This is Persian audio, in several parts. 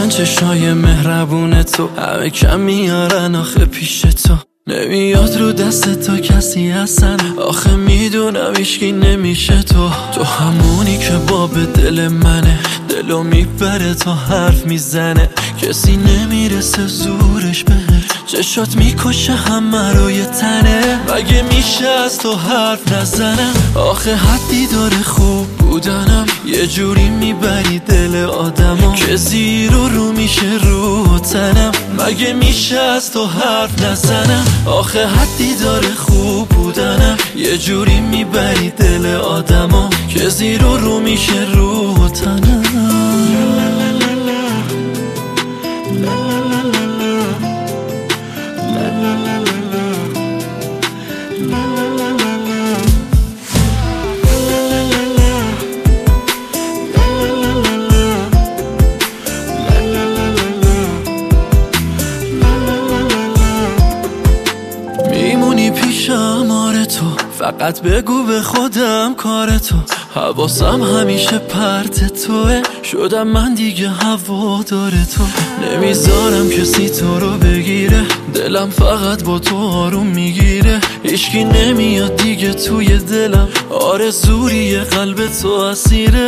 چشای مهربون تو همه کم میارن آخه پیش تو. نمیاد رو دست تو کسی هستن، آخه میدونم هیچکی نمیشه تو همونی که باب دل منه، دلو میبره تا حرف میزنه، کسی نمیرسه زورش بهه، چشات میکشه همه رو یه تنه. مگه میشه از تو حرف نزنم؟ آخه حدی داره خوب بودنم، یه جوری میبری دل آدمو که زیر و رو میشه رو تنم. مگه میشه از تو حرف نزنم؟ آخه حدی داره خوب بودنم، یه جوری میبری دل آدمو که زیر و رو میشه رو تنم. میمونی پیشم آره تو، فقط بگو به خودم کار تو، حواسم همیشه پرت توه، شدم من دیگه هوادار تو. نمیذارم کسی تو رو بگیره، دلم فقط با تو آروم میگیره، هیچکی نمیاد دیگه توی دلم، آرزوی قلب تو اسیره.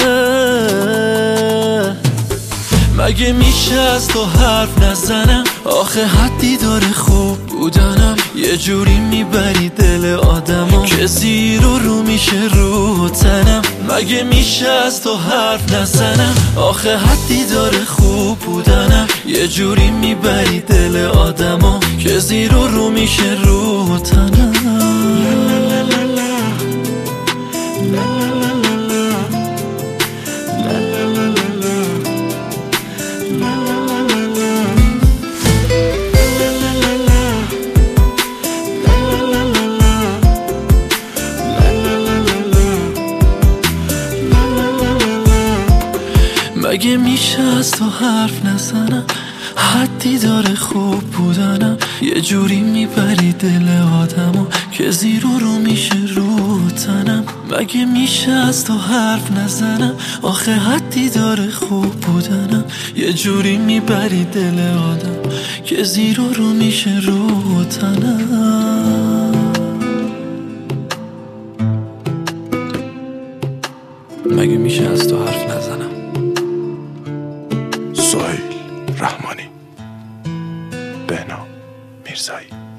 مگه میشه از تو حرف نزنم؟ آخه حدی داره خوب بودنم، یه جوری میبری دل آدمو که زیر و رو میشه رو تنم. مگه میشه از تو حرف نزنم؟ آخه حدی داره خوب بودنم، یه جوری میبری دل آدمو که زیر و رو میشه رو تنم. مگه میشه از تو حرف نزنم؟ حدی داره خوب بودنم، یه جوری میبری دل آدمو که زیر و رو میشه رو تنم. مگه میشه از تو حرف نزنم؟ آخه حدی داره خوب بودنم، یه جوری میبری دل آدم که زیر و رو میشه رو تنم. مگه میشه از تو حرف نزنم؟ سهیل رحمانی، بهنام میرزایی.